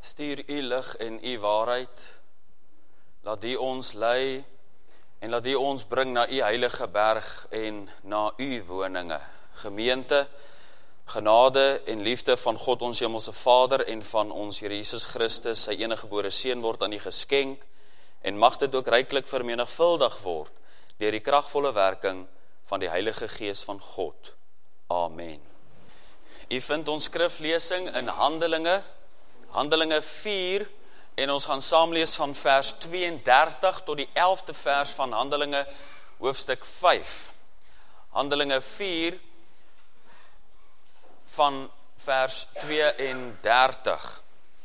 Stuur u lig en u waarheid, laat die ons lei, en laat die ons bring na u heilige berg en na u woninge. Gemeente, genade en liefde van God ons hemelse Vader en van ons Here Jesus Christus, sy enige gebore seun word aan u geskenk, en mag dit ook ryklik vermenigvuldig word, deur die kragvolle werking van die Heilige Gees van God. Amen. U vind ons skriflesing in Handelinge 4, en ons gaan saam lees van vers 32 tot die 11de vers van Handelinge hoofstuk 5. Handelinge 4 van vers 32.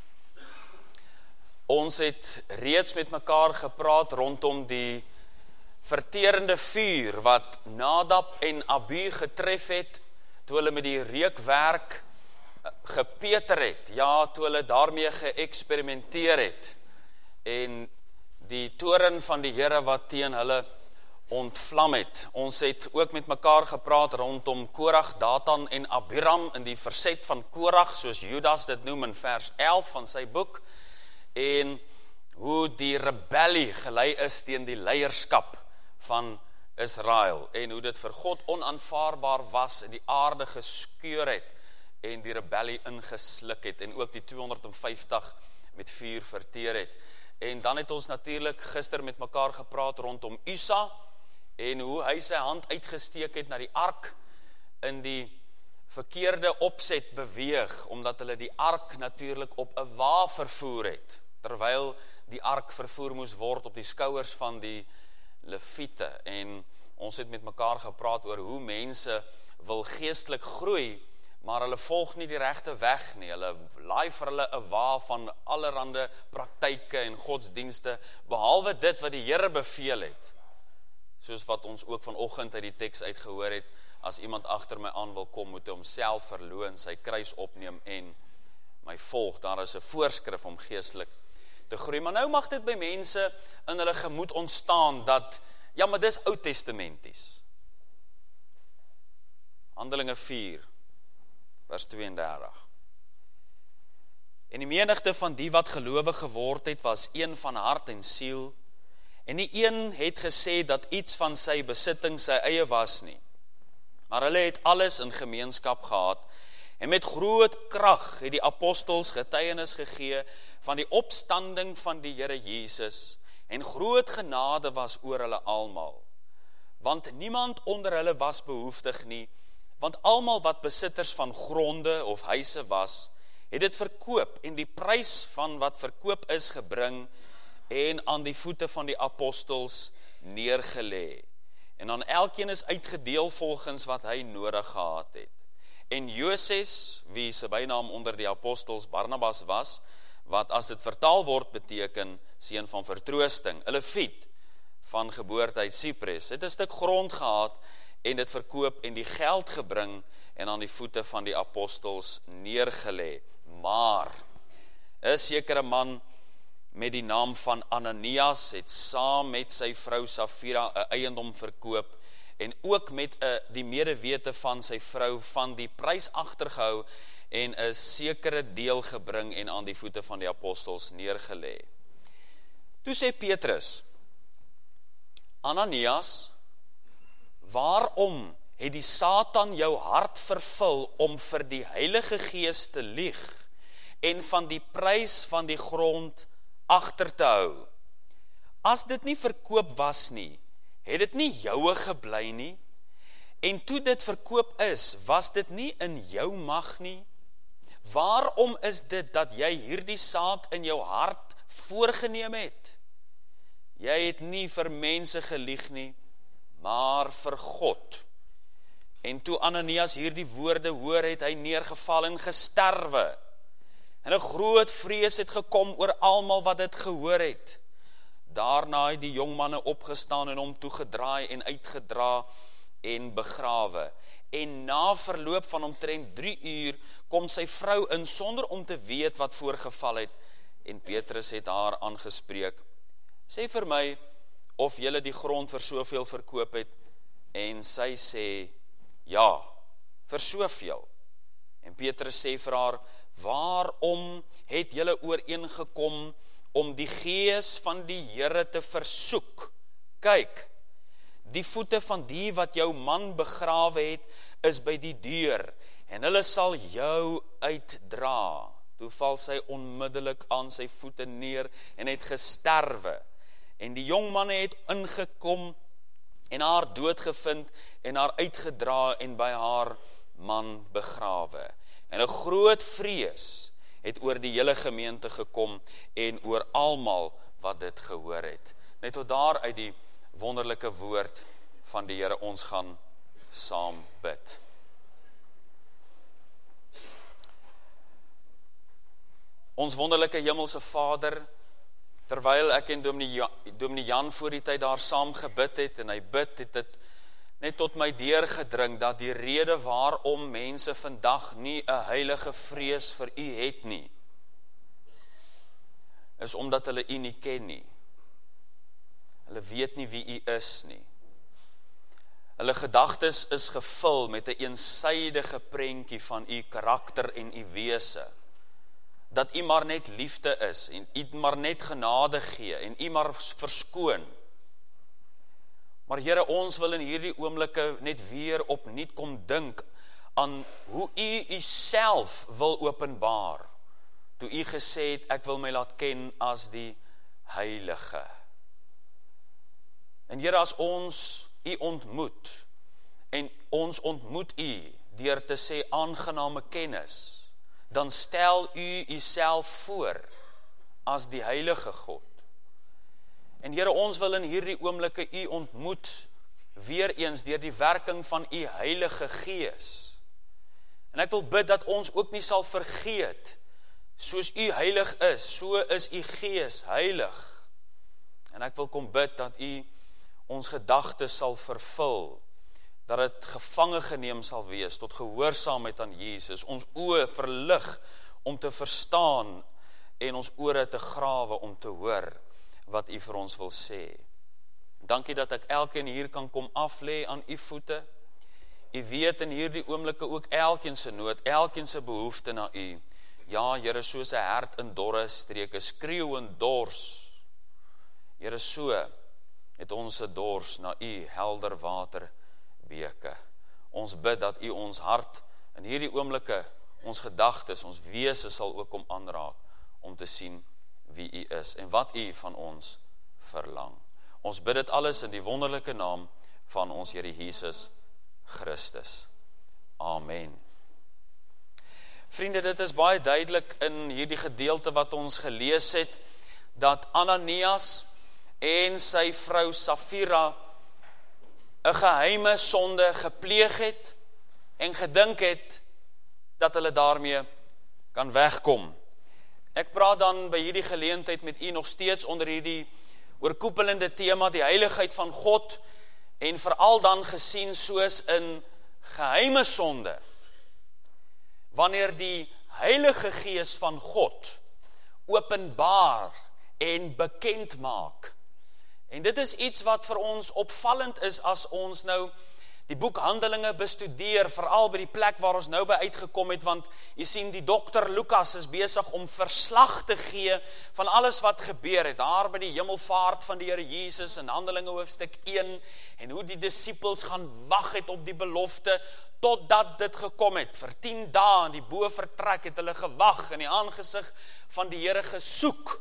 Ons het reeds met mekaar gepraat rondom die verterende vuur wat Nadab en Abihu getref het, toe hulle met die reukwerk gepeter het, ja, toe hulle daarmee geëxperimenteer het, en die toren van die Here wat teen hulle ontvlam het. Ons het ook met mekaar gepraat rondom Korach, Datan en Abiram in die verset van Korach, soos Judas dit noem in vers 11 van sy boek, en hoe die rebellie gelei is teen die leierskap van Israel, en hoe dit vir God onaanvaarbaar was en die aarde geskeur het, en die rebellie ingesluk het, en ook die 250 met vuur verteer het. En dan het ons natuurlijk gister met mekaar gepraat rondom Usa, en hoe hy sy hand uitgesteek het na die ark, in die verkeerde opset beweeg, omdat hulle die ark natuurlijk op 'n wa vervoer het, terwyl die ark vervoer moes word op die skouers van die Leviete. En ons het met mekaar gepraat oor hoe mense wil geestelik groei, maar hulle volg nie die regte weg nie. Hulle laai vir hulle 'n wa van allerhande praktyke en godsdienste, behalwe dit wat die Here beveel het. Soos wat ons ook vanoggend uit die teks uitgehoor het, as iemand agter my aan wil kom, moet hy homself verloon, sy kruis opneem en my volg. Daar is 'n voorskrif om geestelik te groei. Maar nou mag dit by mense in hulle gemoed ontstaan dat, ja, maar dis Ou Testamenties. Handelinge 4 vers 32. En die menigte van die wat gelowig geword het, was een van hart en siel, en die een het gesê dat iets van sy besitting sy eie was nie, maar hulle het alles in gemeenskap gehad, en met groot krag het die apostels getuienis gegee van die opstanding van die Here Jesus, en groot genade was oor hulle almal, want niemand onder hulle was behoeftig nie, want almal wat besitters van gronde of huise was, het dit verkoop en die prys van wat verkoop is gebring en aan die voete van die apostels neergelê. En aan elkeen is uitgedeel volgens wat hy nodig gehad het. En Joses, wie se bynaam onder die apostels Barnabas was, wat as dit vertaal word beteken seun van vertroosting, 'n Lewiet van geboorte uit Cyprus, het 'n stuk grond gehad en dit verkoop en die geld gebring en aan die voete van die apostels neergelê. Maar 'n sekere man met die naam van Ananias het saam met sy vrou Safira 'n eiendom verkoop en ook met die medewete van sy vrou van die prys agtergehou en 'n sekere deel gebring en aan die voete van die apostels neergelê. Toe sê Petrus, Ananias, waarom het die Satan jou hart vervul om vir die Heilige Gees te lieg en van die prys van die grond agter te hou? As dit nie verkoop was nie, het dit nie joue gebly nie, en toe dit verkoop is, was dit nie in jou mag nie? Waarom is dit dat jy hierdie saak in jou hart voorgeneem het? Jy het nie vir mense gelieg nie, maar vir God. En toe Ananias hierdie woorde hoor, het hy neergeval en gesterwe. En 'n groot vrees het gekom oor almal wat dit gehoor het. Daarna het die jong manne opgestaan en hom toegedraai en uitgedra en begrawe. En na verloop van omtrent 3 uur kom sy vrou in sonder om te weet wat voorgeval het, en Petrus het haar aangespreek. Sê vir my of julle die grond vir soveel verkoop het, en sy sê ja, vir soveel. En Petrus sê vir haar, waarom het julle ooreengekom om die gees van die Here te versoek. Kyk, die voete van die wat jou man begrawe het, is by die deur, en hulle sal jou uitdra. Toe val sy onmiddellik aan sy voete neer, en het gesterwe. En die jong manne het ingekom, en haar doodgevind, en haar uitgedra, en by haar man begrawe. En 'n groot vrees het oor die hele gemeente gekom, en oor almal wat dit gehoor het. Net tot daar uit die wonderlike woord van die Here, ons gaan saam bid. Ons wonderlike hemelse Vader, terwyl ek en Dominee Jan voor die tyd daar saam gebid het, en hy bid, het dit net tot my deurgedring, dat die rede waarom mense vandag nie 'n heilige vrees vir U het nie, is omdat hulle U nie ken nie. Hulle weet nie wie U is nie. Hulle gedagtes is gevul met 'n eensydige prentjie van U karakter en U wese. Dat U maar net liefde is, en U maar net genade gee, en U maar verskoon. Maar Here, ons wil in hierdie oomblikke net weer opnuut kom dink aan hoe U Uself wil openbaar, toe U gesê het, ek wil my laat ken as die Heilige. En Here, as ons U ontmoet, en ons ontmoet U deur te sê aangename kennis, dan stel U Uself voor as die Heilige God. En Here, ons wil in hierdie oomblikke U ontmoet, weer eens deur die werking van U Heilige Gees. En ek wil bid dat ons ook nie sal vergeet, soos U heilig is, so is U Gees heilig. En ek wil kom bid dat U ons gedagtes sal vervul, dat het gevange geneem sal wees tot gehoorsaamheid aan Jesus, ons oë verlig om te verstaan en ons ore te grawe om te hoor wat U vir ons wil sê. Dankie dat ek elkeen hier kan kom aflê aan U voete. U weet in hierdie oomblikke ook elkeen se nood, elkeen se behoefte na U. Ja, Here, soos 'n hert in dorre streke, skreeu en dors. Here, so het ons 'n dors na U helder waterbeke. Ons bid dat U ons hart in hierdie oomblikke, ons gedagtes, ons wese sal ook kom aanraak om te sien wie U is en wat U van ons verlang. Ons bid dit alles in die wonderlike naam van ons Here Jesus Christus. Amen. Vriende, dit is baie duidelik in hierdie gedeelte wat ons gelees het, dat Ananias en sy vrou Safira 'n geheime sonde gepleeg het en gedink het dat hulle daarmee kan wegkom. Ek praat dan by hierdie geleentheid met u nog steeds onder hierdie oorkoepelende tema, die heiligheid van God, en veral dan gesien soos in geheime sonde, wanneer die Heilige Gees van God openbaar en bekend maak. En dit is iets wat vir ons opvallend is as ons nou die boek Handelinge bestudeer, veral by die plek waar ons nou by uitgekom het, want jy sien die dokter Lukas is besig om verslag te gee van alles wat gebeur het, daar by die hemelvaart van die Here Jesus in Handelinge hoofstuk 1, en hoe die disippels gaan wag het op die belofte, totdat dit gekom het. Vir 10 dae in die bovertrek het hulle gewag, in die aangesig van die Here gesoek.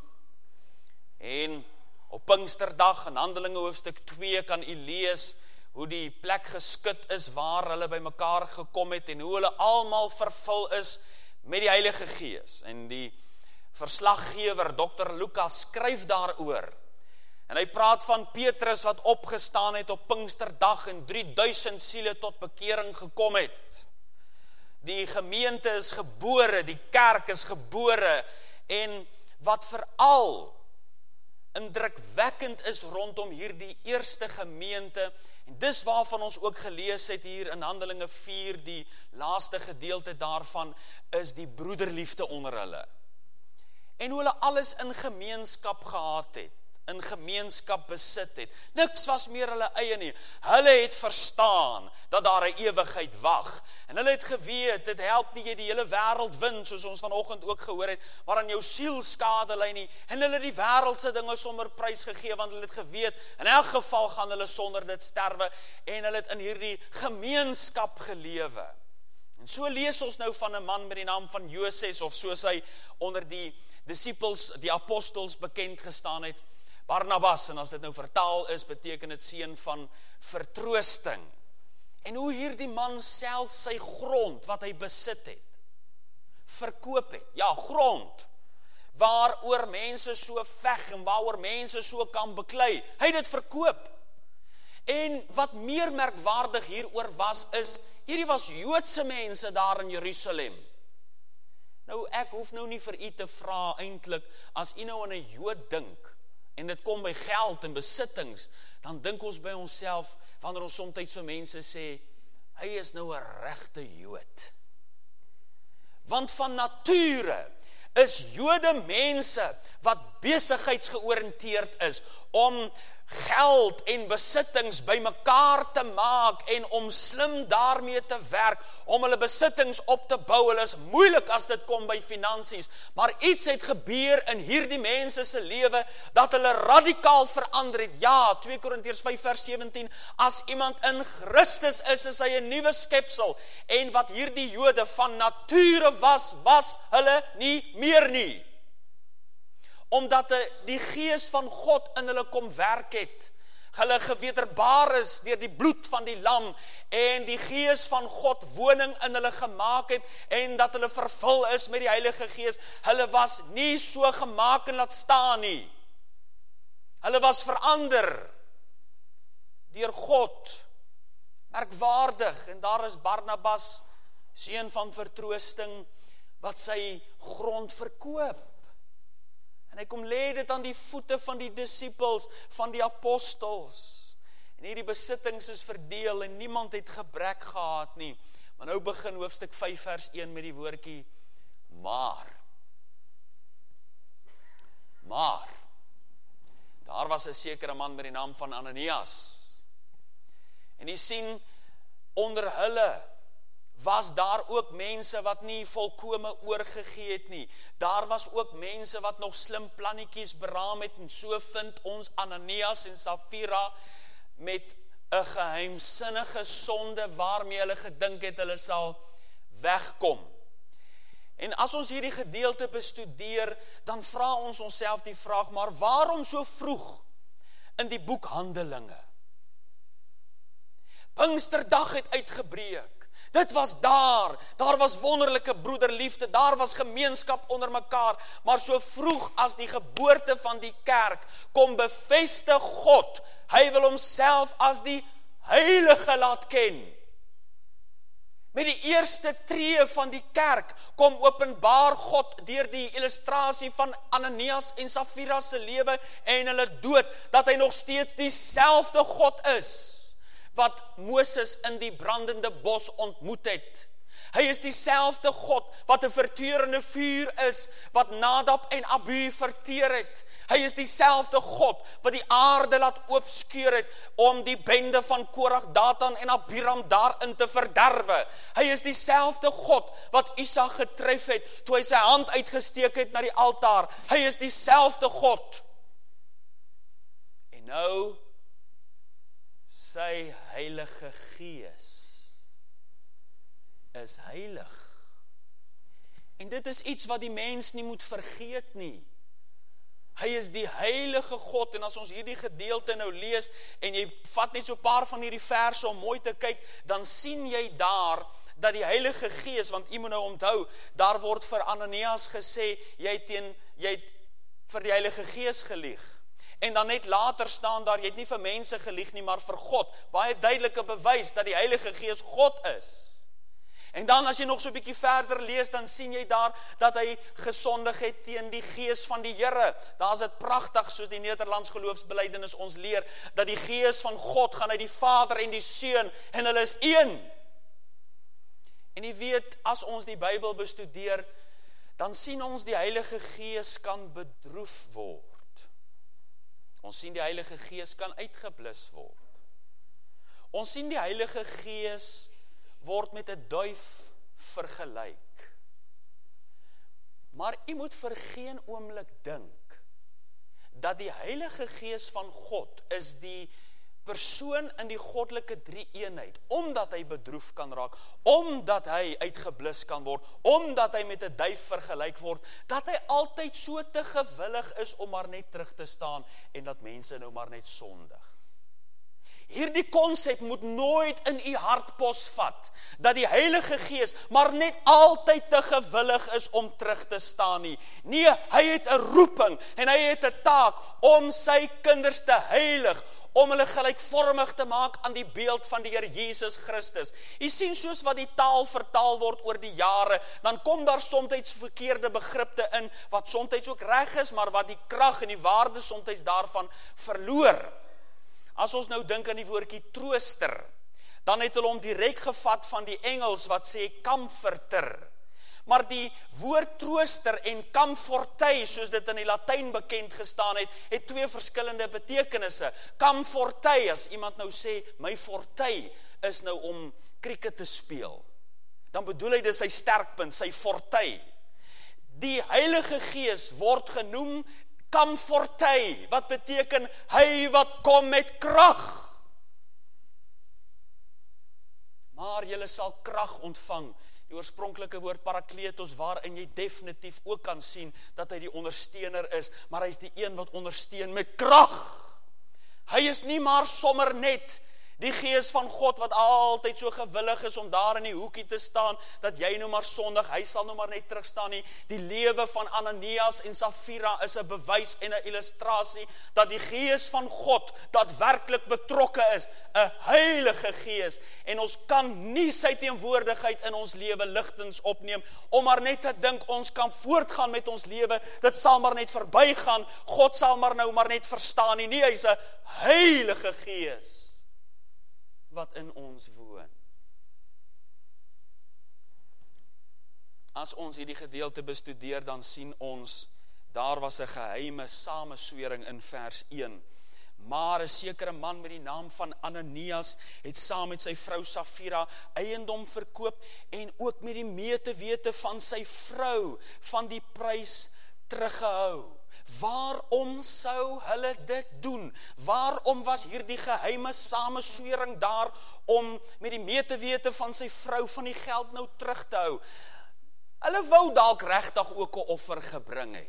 En op Pinksterdag in Handelinge hoofstuk 2 kan u lees hoe die plek geskit is waar hulle by mekaar gekom het en hoe hulle almal vervul is met die Heilige Gees. En die verslaggewer Dr. Lukas skryf daaroor. En hy praat van Petrus wat opgestaan het op Pinksterdag en 3000 siele tot bekering gekom het. Die gemeente is gebore, die kerk is gebore, en wat veral indrukwekkend is rondom hierdie eerste gemeente, en dis waarvan ons ook gelees het hier in Handelinge 4, die laaste gedeelte daarvan, is die broederliefde onder hulle. En hoe hulle alles in gemeenskap gehad het. in gemeenskap besit het. Niks was meer hulle eie nie. Hulle het verstaan dat daar 'n ewigheid wag. En hulle het geweet, dit help nie jy die hele wêreld win, soos ons vanoggend ook gehoor het, maar aan jou siel skade lei nie. En hulle het die wêreldse dinge sommer prys gegee, want hulle het geweet, in elk geval gaan hulle sonder dit sterwe, en hulle het in hierdie gemeenskap gelewe. En so lees ons nou van 'n man met die naam van Joses, of soos hy onder die disippels, die apostels bekend gestaan het, Barnabas, en as dit nou vertaal is, beteken dit seun van vertroosting. En hoe hierdie man self sy grond, wat hy besit het, verkoop het. Ja, grond, waaroor mense so veg, en waaroor mense so kan beklei. Hy het dit verkoop. En wat meer merkwaardig hieroor was, is, hierdie was Joodse mense daar in Jerusalem. Nou, ek hoef nou nie vir u te vra eintlik, as u nou aan 'n Jood dink, en dit kom by geld en besittings, dan dink ons by onsself, wanneer ons soms vir mense sê, hy is nou 'n regte Jood. Want van nature is Jode mense wat besigheidsgeoriënteerd is, om geld en besittings by mekaar te maak, en om slim daarmee te werk, om hulle besittings op te bou. Hulle is moeilik as dit kom by finansies, maar iets het gebeur in hierdie mense se lewe, dat hulle radikaal verander het. Ja, 2 Korintiërs 5 vers 17, as iemand in Christus is hy 'n nuwe skepsel, en wat hierdie Jode van nature was hulle nie meer nie. Omdat die gees van God in hulle kom werk het, hulle gewederbaar is deur die bloed van die lam, en die gees van God woning in hulle gemaak het, en dat hulle vervul is met die Heilige Gees. Hulle was nie so gemaak en laat staan nie. Hulle was verander deur God. Merkwaardig, en daar is Barnabas, seun van vertroosting, wat sy grond verkoop. En hy kom lê dit aan die voete van die disippels, van die apostels. En hierdie besittings is verdeel, en niemand het gebrek gehad nie. Maar nou begin hoofstuk 5 vers 1 met die woordjie, maar. Daar was 'n sekere man met die naam van Ananias. En jy sien, onder hulle was daar ook mense wat nie volkome oorgegee het nie. Daar was ook mense wat nog slim plannetjies beraam het, en so vind ons Ananias en Safira met 'n geheimsinnige sonde waarmee hulle gedink het hulle sal wegkom. En as ons hierdie gedeelte bestudeer, dan vra ons onsself die vraag, maar waarom so vroeg in die boek Handelinge? Pinksterdag het uitgebreek. Dit was daar was wonderlike broederliefde, daar was gemeenskap onder mekaar, maar so vroeg as die geboorte van die kerk, kom bevestig God, hy wil homself as die heilige laat ken. Met die eerste tree van die kerk, kom openbaar God deur die illustrasie van Ananias en Safira se lewe en hulle dood, dat hy nog steeds dieselfde God is, wat Moses in die brandende bos ontmoet het. Hy is dieselfde God, wat 'n verteurende vuur is, wat Nadab en Abihu verteer het. Hy is dieselfde God, wat die aarde laat oopskeur het, om die bende van Korag, Datan en Abiram daarin te verderwe. Hy is dieselfde God, wat Isak getref het, toe hy sy hand uitgesteek het na die altaar. Hy is dieselfde God. En nou, sy Heilige Gees is heilig. En dit is iets wat die mens nie moet vergeet nie. Hy is die heilige God, en as ons hierdie gedeelte nou lees, en jy vat net so 'n paar van hierdie verse om mooi te kyk, dan sien jy daar, dat die Heilige Gees, want jy moet nou onthou, daar word vir Ananias gesê, jy het vir die Heilige Gees gelieg. En dan net later staan daar, jy het nie vir mense gelieg nie, maar vir God. Baie duidelike bewys dat die Heilige Gees God is. En dan as jy nog so 'n bietjie verder lees, dan sien jy daar, dat hy gesondig het teen die Gees van die Here. Daar is dit pragtig, soos die Nederlands geloofsbelijdenis ons leer, dat die Gees van God gaan uit die Vader en die Seun, en hulle is een. En jy weet, as ons die Bybel bestudeer, dan sien ons die Heilige Gees kan bedroef word. Ons sien die Heilige Gees kan uitgeblus word. Ons sien die Heilige Gees word met 'n duif vergelyk. Maar u moet vir geen oomblik dink dat die Heilige Gees van God is die persoon in die goddelike drie-eenheid, omdat hy bedroef kan raak, omdat hy uitgeblus kan word, omdat hy met 'n duif vergelyk word, dat hy altyd so te gewillig is om maar net terug te staan en dat mense nou maar net sondig. Hierdie konsep moet nooit in u hartpos vat, dat die Heilige Gees maar net altyd te gewillig is om terug te staan nie. Nee, hy het 'n roeping en hy het 'n taak om sy kinders te heilig, om hulle gelykvormig te maak aan die beeld van die Here Jesus Christus. Jy sien soos wat die taal vertaal word oor die jare, dan kom daar soms verkeerde begripte in, wat soms ook reg is, maar wat die krag en die waarde soms daarvan verloor. As ons nou dink aan die woordjie trooster, dan het hulle hom direk gevat van die Engels wat sê comforter. Maar die woord trooster en comfortei, soos dit in die Latyn bekend gestaan het twee verskillende betekenisse. Comfortei, as iemand nou sê, my fortei is nou om krieket te speel, dan bedoel hy dit sy sterkpunt, sy fortei. Die Heilige Gees word genoem comfortei, wat beteken hy wat kom met krag. Maar julle sal krag ontvang. Die oorspronklike woord parakletos, waarin jy definitief ook kan sien dat hy die ondersteuner is, maar hy is die een wat ondersteun met krag. Hy is nie maar sommer net die Gees van God wat altyd so gewillig is om daar in die hoekie te staan, dat jy nou maar sondig, hy sal nou maar net terugstaan nie. Die lewe van Ananias en Safira is 'n bewys en 'n illustrasie dat die Gees van God daadwerklik betrokke is, 'n Heilige Gees, en ons kan nie sy teenwoordigheid in ons lewe ligtens opneem, om maar net te dink ons kan voortgaan met ons lewe, dit sal maar net verbygaan, God sal maar nou maar net verstaan nie, hy's 'n Heilige Gees wat in ons woon. As ons hierdie gedeelte bestudeer, dan sien ons, daar was 'n geheime sameswering in vers 1. Maar 'n sekere man met die naam van Ananias het saam met sy vrou Safira eiendom verkoop en ook met die meetewete van sy vrou van die prys teruggehou. Waarom sou hulle dit doen? Waarom was hierdie geheime sameswering daar om met die meetewete van sy vrou van die geld nou terug te hou? Hulle wou dalk regtig ook 'n offer gebring het.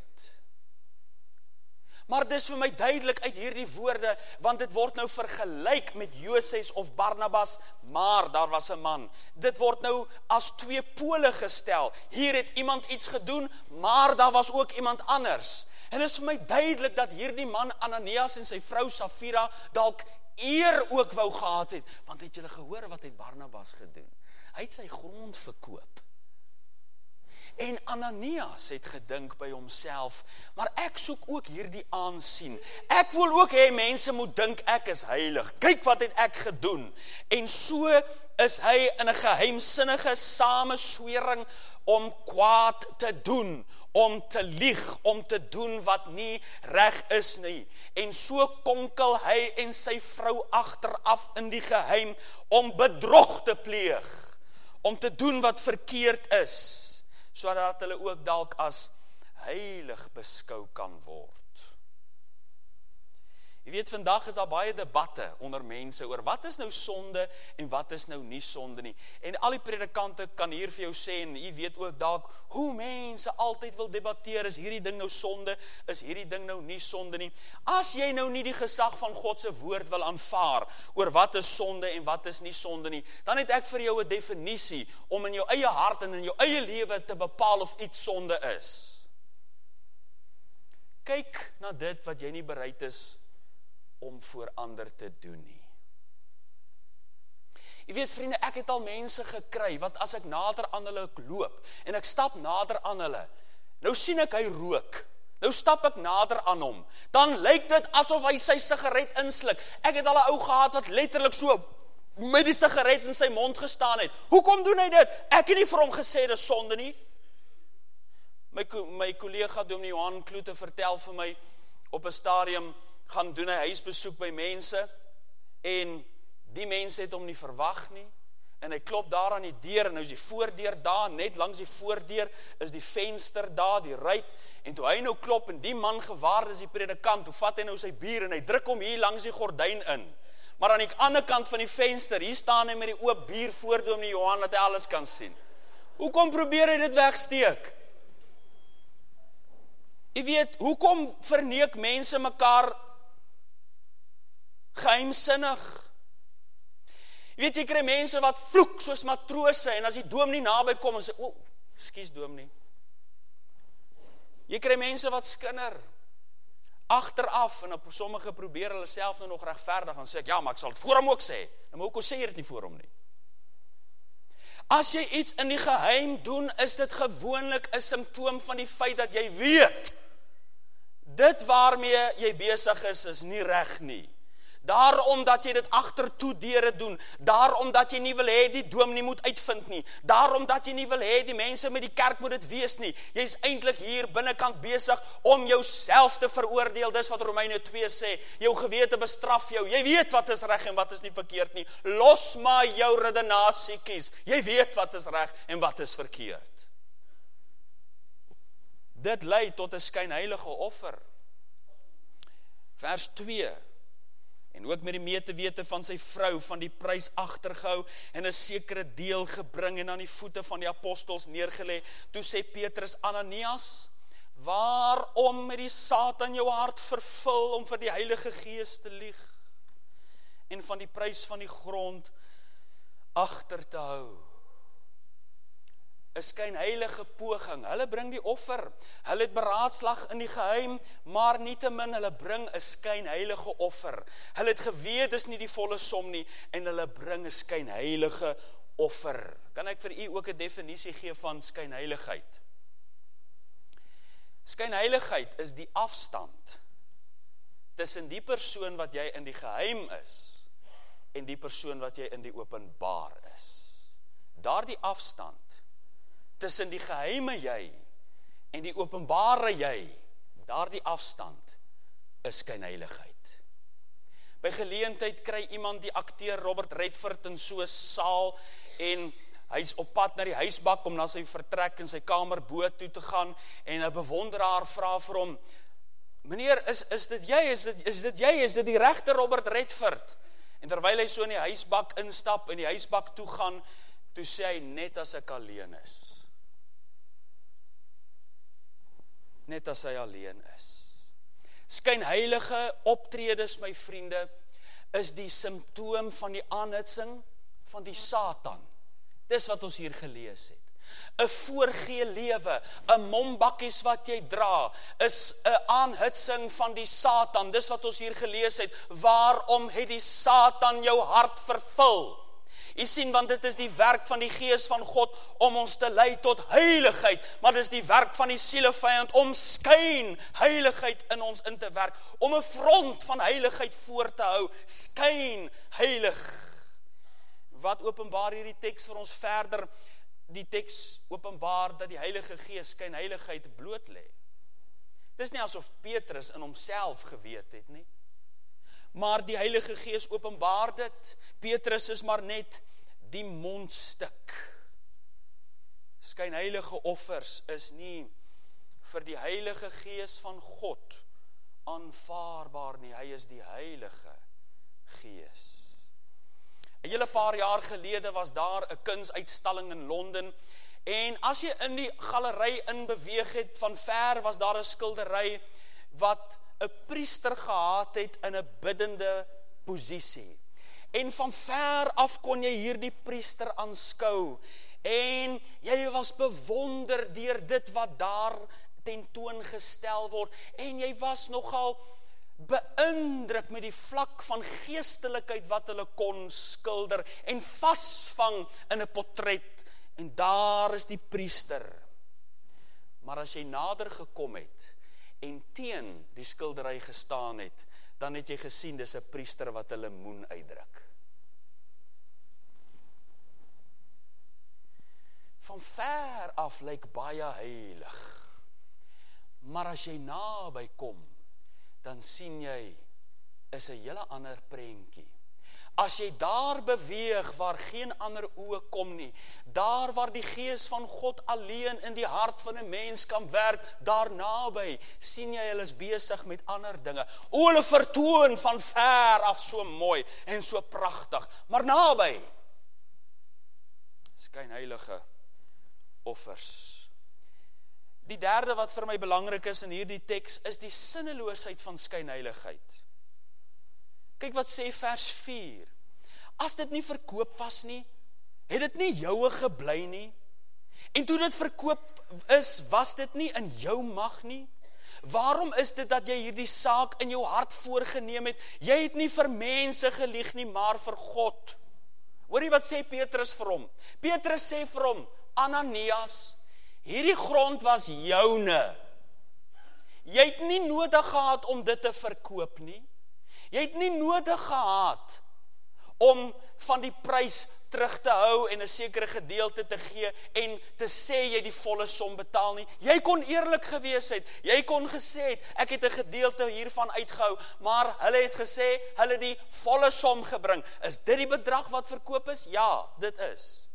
Maar dis vir my duidelik uit hierdie woorde, want dit word nou vergelyk met Joses of Barnabas, maar daar was 'n man. Dit word nou as twee pole gestel. Hier het iemand iets gedoen, maar daar was ook iemand anders. En dit is vir my duidelik dat hierdie man Ananias en sy vrou Safira dalk eer ook wou gehad het, want het julle gehoor wat het Barnabas gedoen? Hy het sy grond verkoop. En Ananias het gedink by homself, maar ek soek ook hierdie aansien. Ek wil ook hê mense moet dink ek is heilig. Kyk wat het ek gedoen. En so is hy in 'n geheimsinnige sameswering om kwaad te doen, om te lieg, om te doen wat nie reg is nie. En so konkel hy en sy vrou agteraf in die geheim om bedrog te pleeg, om te doen wat verkeerd is, sodat hulle ook dalk as heilig beskou kan word. Jy weet, vandag is daar baie debatte onder mense oor wat is nou sonde en wat is nou nie sonde nie. En al die predikante kan hier vir jou sê, en jy weet ook dalk hoe mense altyd wil debatteer, is hierdie ding nou sonde, is hierdie ding nou nie sonde nie. As jy nou nie die gesag van God se woord wil aanvaar oor wat is sonde en wat is nie sonde nie, dan het ek vir jou 'n definisie om in jou eie hart en in jou eie lewe te bepaal of iets sonde is. Kyk na dit wat jy nie bereid is om voor ander te doen nie. Jy weet vriende, ek het al mense gekry, wat as ek nader aan hulle loop, en ek stap nader aan hulle, nou sien ek hy rook, nou stap ek nader aan hom, dan lyk dit asof hy sy sigaret insluk. Ek het al 'n ou gehad wat letterlik so met die sigaret in sy mond gestaan het. Hoekom doen hy dit? Ek het nie vir hom gesê dis sonde nie. My kollega Dominee Johan Kloete vertel vir my, op 'n stadium gaan doen hy huisbesoek by mense, en die mense het hom nie verwag nie, en hy klop daar aan die deur, en nou is die voordeur daar, net langs die voordeur is die venster daar, die ruit, en toe hy nou klop, en die man gewaar is die predikant, toe vat hy nou sy bier, en hy druk hom hier langs die gordyn in, maar aan die ander kant van die venster, hier staan hy met die oop bier voor Dominee Johan, dat hy alles kan sien. Hoekom probeer hy dit wegsteek? Jy weet, hoekom verneek mense mekaar geheimsinnig? Jy weet, jy kry mense wat vloek soos matrose, en as die dominee naby kom, en sê, ekskuus dominee. Jy kry mense wat skinder, agteraf, en op sommige probeer hulle self nou nog regverdig, en sê ek, ja, maar ek sal het voor hom ook sê, en maar hoekom sê jy dit nie voor hom nie? As jy iets in die geheim doen, is dit gewoonlik 'n simptoom van die feit dat jy weet, dit waarmee jy besig is nie reg nie. Daarom dat jy dit agter toe deure doen, daarom dat jy nie wil hê die dominee moet uitvind nie, daarom dat jy nie wil hê die mense met die kerk moet dit wees nie, jy is eintlik hier binnekant besig om jouself te veroordeel, dis wat Romeine 2 sê, jou gewete bestraf jou, jy weet wat is reg en wat is nie verkeerd nie, los maar jou redenasiekies, jy weet wat is reg en wat is verkeerd. Dit lei tot 'n skynheilige offer. Vers 2, en ook met die meetewete van sy vrou van die prys agtergehou en 'n sekere deel gebring en aan die voete van die apostels neergelê. Toe sê Petrus, Ananias, waarom met die Satan jou hart vervul om vir die Heilige Gees te lieg en van die prys van die grond agter te hou? 'n skynheilige poging, hulle bring die offer, hulle het beraadslag in die geheim, maar nietemin, hulle bring 'n skynheilige offer, hulle het geweet, dis nie die volle som nie, en hulle bring 'n skynheilige offer. Kan ek vir u ook 'n definisie gee van skynheiligheid? Skynheiligheid is die afstand tussen die persoon wat jy in die geheim is, en die persoon wat jy in die openbaar is. Daardie afstand tussen die geheime jy en die openbare jy, daardie afstand is skynheiligheid. By geleentheid kry iemand die akteur Robert Redford in so 'n saal, en hy is op pad na die huisbak om na sy vertrek in sy kamer bo toe te gaan, en 'n bewonderaar vra vir hom, meneer, is dit jy, is dit die regte Robert Redford? En terwyl hy so in die huisbak instap, en die huisbak toe gaan, toe sê hy, net as ek alleen is. Net as hy alleen is. Skynheilige optredes, my vriende, is die simptoom van die aanhitsing van die Satan. Dis wat ons hier gelees het. 'n voorgee lewe, 'n mombakkies wat jy dra, is 'n aanhitsing van die Satan. Dis wat ons hier gelees het. Waarom het die Satan jou hart vervul? Jy sien, want dit is die werk van die Gees van God om ons te lei tot heiligheid, maar dit is die werk van die sielevyand om skyn heiligheid in ons in te werk, om 'n front van heiligheid voor te hou, skyn heilig. Wat openbaar hierdie teks vir ons verder? Die teks openbaar dat die Heilige Gees skynheiligheid bloot lê. Dis nie asof Petrus in homself geweet het nie, maar die Heilige Gees openbaar dit. Petrus is maar net die mondstuk. Skynheilige offers is nie vir die Heilige Gees van God aanvaarbaar nie. Hy is die Heilige Gees. 'n hele paar jaar gelede was daar 'n kunsuitstalling in Londen, en as jy in die galery inbeweeg het, van ver was daar 'n skildery wat 'n priester gehad het in 'n biddende posisie. En van ver af kon jy hierdie priester aanskou, en jy was bewonder deur dit wat daar tentoongestel word, en jy was nogal beïndruk met die vlak van geestelikheid wat hulle kon skilder en vasvang in 'n portret, en daar is die priester. Maar as jy nader gekom het en teen die skildery gestaan het, dan het jy gesien dis 'n priester wat 'n lemoen uitdruk. Van ver af lyk baie heilig, maar as jy naby kom, dan sien jy is 'n hele ander prentjie. As jy daar beweeg waar geen ander oë kom nie, daar waar die Gees van God alleen in die hart van 'n mens kan werk, daar naby, sien jy hulle is besig met ander dinge. Hulle vertoon van ver af so mooi en so pragtig, maar naby skynheilige offers. Die derde wat vir my belangrik is in hierdie teks, is die sinneloosheid van skynheiligheid. Kyk wat sê vers 4. As dit nie verkoop was nie, het dit nie joue gebly nie. En toe dit verkoop is, was dit nie in jou mag nie. Waarom is dit dat jy hierdie saak in jou hart voorgeneem het? Jy het nie vir mense gelieg nie, maar vir God. Hoorie wat sê Petrus vir hom? Petrus sê vir hom, Ananias, hierdie grond was joune. Jy het nie nodig gehad om dit te verkoop nie. Jy het nie nodig gehad om van die prys terug te hou en 'n sekere gedeelte te gee en te sê jy die volle som betaal nie. Jy kon eerlik gewees het. Jy kon gesê het, ek het 'n gedeelte hiervan uitgehou, maar hulle het gesê, hulle die volle som gebring. Is dit die bedrag wat verkoop is? Ja, dit is.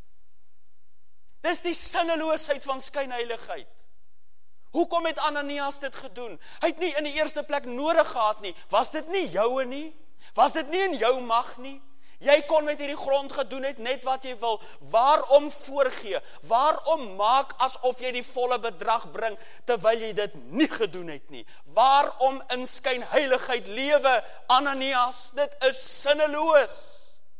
Dis die sinneloosheid van skynheiligheid. Hoekom het Ananias dit gedoen? Hy het nie in die eerste plek nodig gehad nie. Was dit nie joune nie? Was dit nie in jou mag nie? Jy kon met hierdie grond gedoen het net wat jy wil. Waarom voorgee? Waarom maak asof jy die volle bedrag bring, terwyl jy dit nie gedoen het nie? Waarom in skynheiligheid lewe, Ananias? Dit is sinneloos.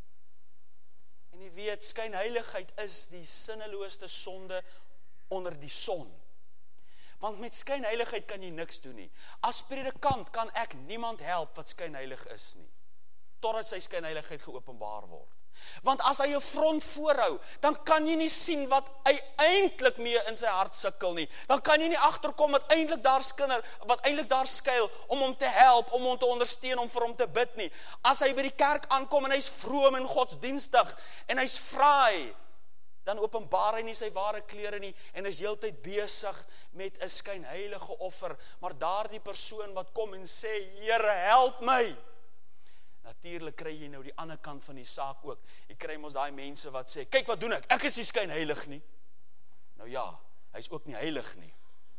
En jy weet, skynheiligheid is die sinneloosste sonde onder die son. Want met skynheiligheid kan jy niks doen nie. As predikant kan ek niemand help wat skynheilig is nie, totdat sy skynheiligheid geopenbaar word. Want as hy 'n front voorhou, dan kan jy nie sien wat hy eintlik mee in sy hart sukkel nie. Dan kan jy nie agterkom wat eintlik daar skuil, om hom te help, om hom te ondersteun, om vir hom te bid nie. As hy by die kerk aankom en hy's vroom en godsdienstig en hy's fraai, dan openbaar hy nie sy ware klere nie en is heeltyd besig met 'n skynheilige offer. Maar daardie persoon wat kom en sê, Here, help my. Natuurlik kry jy nou die ander kant van die saak ook. Jy kry mos daai mense wat sê, kyk wat doen ek? Ek is nie skynheilig nie. Nou ja, hy is ook nie heilig nie.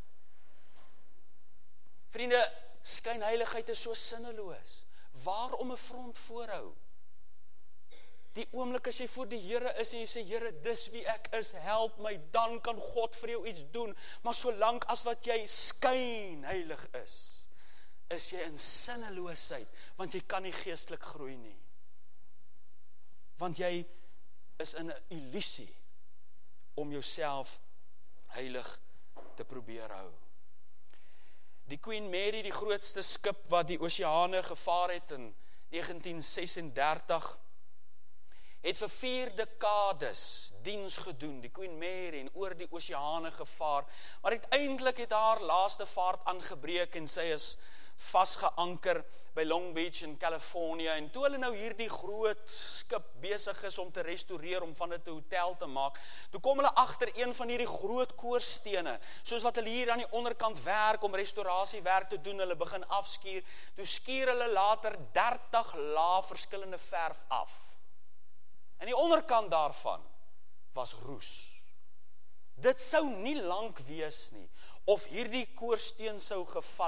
Vriende, skynheiligheid is so sinneloos. Waarom 'n front voorhou? Die oomblik as jy voor die Here is en jy sê, Here, dis wie ek is, help my, dan kan God vir jou iets doen. Maar solank as wat jy skynheilig is jy in sinneloosheid, want jy kan nie geestelik groei nie. Want jy is in 'n illusie om jouself heilig te probeer hou. Die Queen Mary, die grootste skip wat die oseane gevaar het in 1936, het vir 4 dekades diens gedoen, die Queen Mary, en oor die oseane gevaar, maar uiteindelik het haar laaste vaart aangebreek en sy is vasgeanker by Long Beach in California, en toe hulle nou hierdie groot skip besig is om te restoreer, om van dit 'n hotel te maak, toe kom hulle agter een van hierdie groot koorstene, soos wat hulle hier aan die onderkant werk, om restaurasiewerk te doen, hulle begin afskuur, toe skuur hulle later 30 laag verskillende verf af. En die onderkant daarvan was roes. Dit sou nie lank wees nie, of hierdie koorsteen sou geval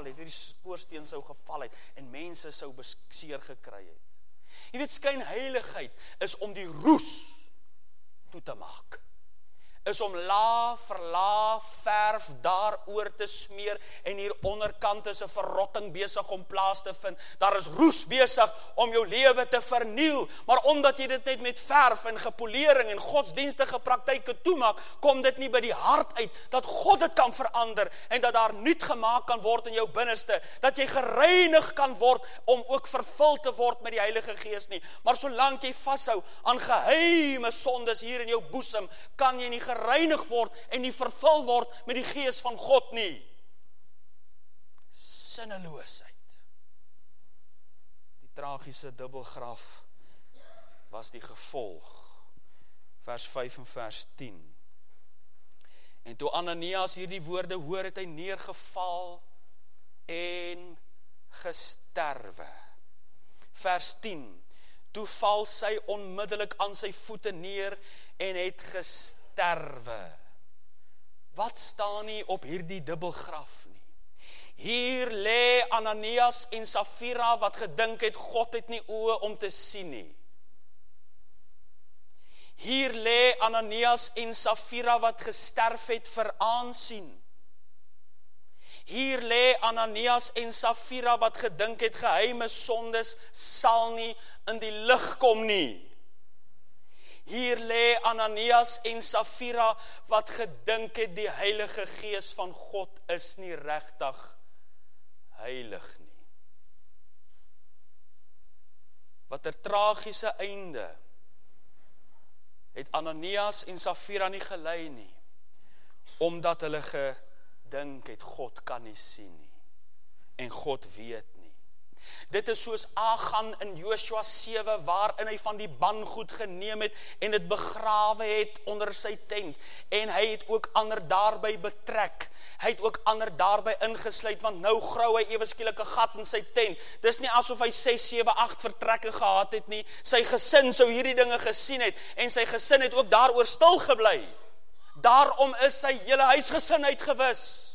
het, en mense sou seer gekry het. Jy weet, skynheiligheid is om die roes toe te maak. Is om laag vir laag verf daaroor te smeer, en hier onderkant is 'n verrotting besig om plaas te vind. Daar is roes besig om jou lewe te verniel, maar omdat jy dit net met verf en gepolering en godsdienstige praktyke toemaak, kom dit nie by die hart uit, dat God dit kan verander, en dat daar nuut gemaak kan word in jou binneste, dat jy gereinig kan word, om ook vervul te word met die Heilige Gees nie. Maar solank jy vashou aan geheime sondes hier in jou boesem, kan jy nie gereinig word en nie vervul word met die Gees van God nie. Sinneloosheid. Die tragiese dubbelgraf was die gevolg. Vers 5 en vers 10. En toe Ananias hierdie woorde hoor, het hy neergeval en gesterwe. Vers 10. Toe val sy onmiddellik aan sy voete neer en het gesterwe. Wat staan nie op hierdie dubbelgraf nie? Hier lê Ananias en Safira wat gedink het, God het nie oë om te sien nie. Hier lê Ananias en Safira wat gesterf het vir aansien. Hier lê Ananias en Safira wat gedink het, geheime sondes sal nie in die lig kom nie. Hier lê Ananias en Safira wat gedink het, die Heilige Gees van God is nie regtig heilig nie. Wat 'n tragiese einde het Ananias en Safira nie gelei nie, omdat hulle gedink het, God kan nie sien nie, en God weet nie. Dit is soos Achan in Josua 7, waarin hy van die bangoed geneem het, en het begrawe het onder sy tent, en hy het ook ander daarby betrek, hy het ook ander daarby ingesluit, want nou grou hy ewe skielik 'n gat in sy tent. Dis nie asof hy 6, 7, 8 vertrekke gehad het nie, sy gesin sou hierdie dinge gesien het, en sy gesin het ook daaroor stil gebly. Daarom is sy hele huisgesin uitgewis.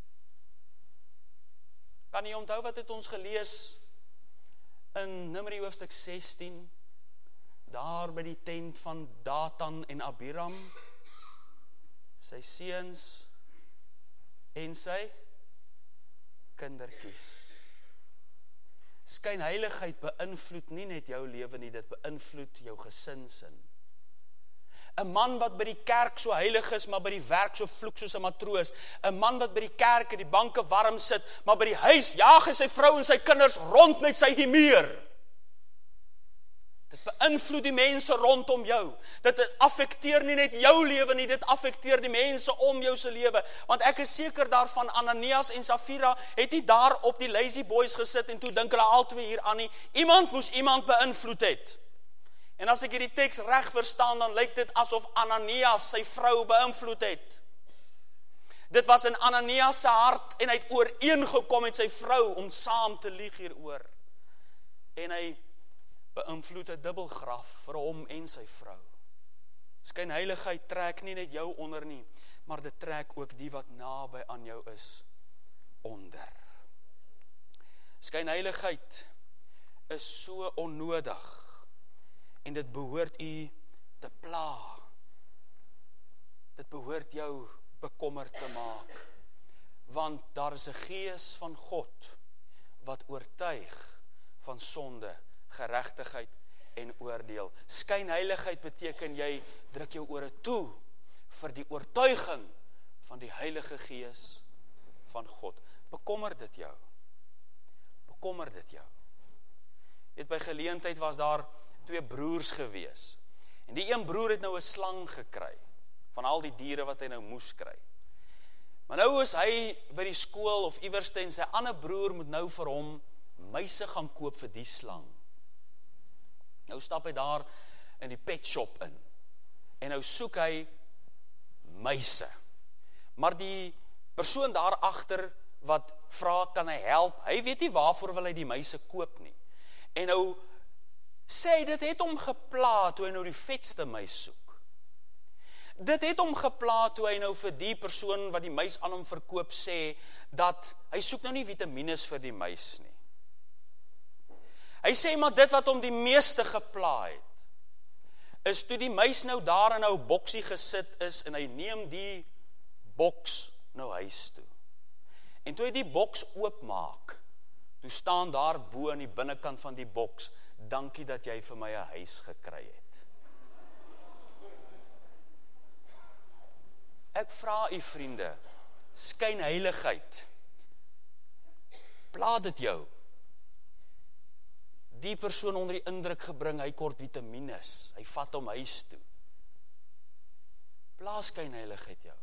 Kan jy onthou wat het ons gelees in Numeri hoofstuk 16, daar by die tent van Datan en Abiram, sy seuns en sy kindertjies. Skynheiligheid beïnvloed nie net jou lewe nie, dit beïnvloed jou gesinsin. 'n man wat by die kerk so heilig is, maar by die werk so vloek soos 'n matroos. 'n man wat by die kerk in die banke warm sit, maar by die huis jaag hy sy vrou en sy kinders rond met sy humeur. Dit beïnvloed die mense rondom jou. Dit affekteer nie net jou lewe nie, dit affekteer die mense om jou se lewe. Want ek is seker daarvan, Ananias en Safira het nie daar op die lazy boys gesit en toe dink hulle albei hier aan nie. Iemand moes iemand beïnvloed het. En as ek hierdie teks reg verstaan, dan lyk dit asof Ananias sy vrou beïnvloed het. Dit was in Ananias se hart en hy het ooreengekom met sy vrou om saam te lieg hieroor. En hy beïnvloed 'n dubbelgraf vir hom en sy vrou. Skynheiligheid trek nie net jou onder nie, maar dit trek ook die wat naby aan jou is onder. Skynheiligheid is so onnodig. En dit behoort u te pla. Dit behoort jou bekommerd te maak. Want daar is 'n gees van God wat oortuig van sonde, geregtigheid en oordeel. Skynheiligheid beteken jy druk jou ore toe vir die oortuiging van die Heilige Gees van God. Bekommer dit jou. Bekommer dit jou. Weet, by geleentheid was daar 2 broers gewees. En die een broer het nou 'n slang gekry, van al die diere wat hy nou moes kry. Maar nou is hy by die skool of iewerste en sy ander broer moet nou vir hom muise gaan koop vir die slang. Nou stap hy daar in die pet shop in. En nou soek hy muise. Maar die persoon daar agter wat vra, kan hy help? Hy weet nie waarvoor wil hy die muise koop nie. En nou sê hy, dit het hom gepla toe hy nou die vetste muis soek. Dit het hom gepla toe hy nou vir die persoon wat die muis aan hom verkoop sê, dat hy soek nou nie vitamines vir die muis nie. Hy sê, maar dit wat hom die meeste gepla het, is toe die muis nou daar in nou boksie gesit is, en hy neem die boks nou huis toe. En toe hy die boks oopmaak, toe staan daar bo aan die binnekant van die boks, dankie dat jy vir my 'n huis gekry het. Ek vra u vriende, skynheiligheid, pla dit jou? Die persoon onder die indruk gebring, hy kort vitamines, hy vat hom huis toe. Pla skynheiligheid jou?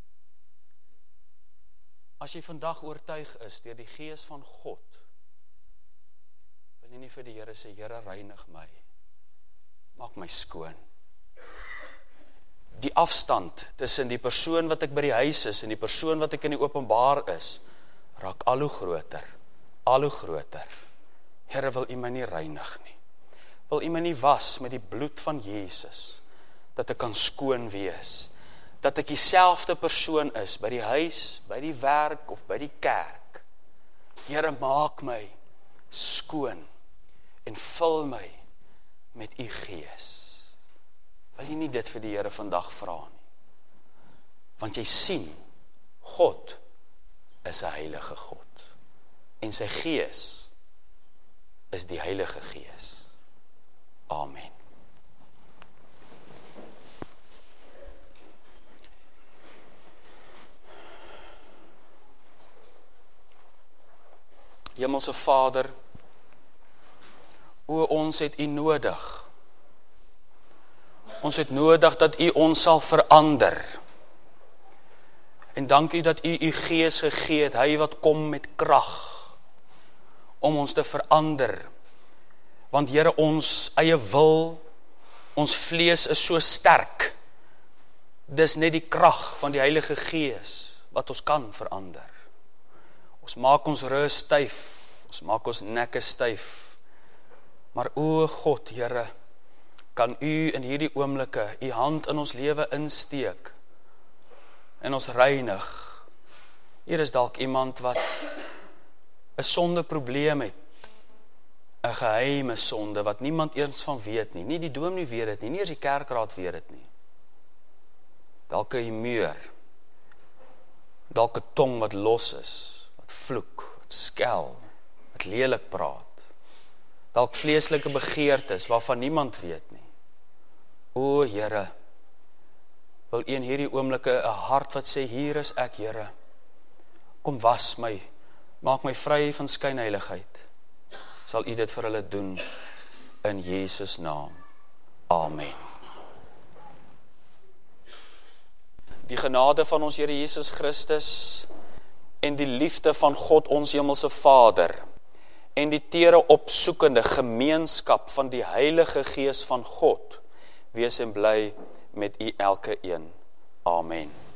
As jy vandag oortuig is deur die Gees van God, wil jy nie vir die Here sê, Here, reinig my, maak my skoon. Die afstand tussen die persoon wat ek by die huis is en die persoon wat ek in die openbaar is, raak al hoe groter, Here, wil U my nie reinig nie. Wil U my nie was met die bloed van Jesus, dat ek kan skoon wees, dat ek dieselfde persoon is, by die huis, by die werk of by die kerk. Here, maak my skoon en vul my met U Gees. Wil jy nie dit vir die Here vandag vra nie? Want jy sien, God is 'n heilige God. En sy Gees is die Heilige Gees. Amen. Hemelse Vader, o, ons het U nodig. Ons het nodig dat U ons sal verander. En dankie dat U U Gees gegee het, hy wat kom met krag, om ons te verander. Want Here, ons eie wil, ons vlees is so sterk. Dis net die krag van die Heilige Gees wat ons kan verander. Ons maak ons rug styf, ons maak ons nekke styf. Maar o God, Here, kan U in hierdie oomblikke U hand in ons lewe insteek en ons reinig. Hier is dalk iemand wat 'n sondeprobleem het, 'n geheime sonde wat niemand eens van weet nie. Nie die dominee weet dit nie, nie eens die kerkraad weet dit nie. Dalk 'n humeur, dalk 'n tong wat los is, wat vloek, wat skel, wat lelik praat. Dalk vleeslike begeertes waarvan niemand weet nie. O Here, wil U in hierdie oomblikke 'n hart wat sê, hier is ek, Here. Kom was my, maak my vry van skynheiligheid. Sal U dit vir hulle doen in Jesus naam. Amen. Die genade van ons Here Jesus Christus en die liefde van God ons Hemelse Vader en die tere opsoekende gemeenskap van die Heilige Gees van God wees en bly met U elke een. Amen.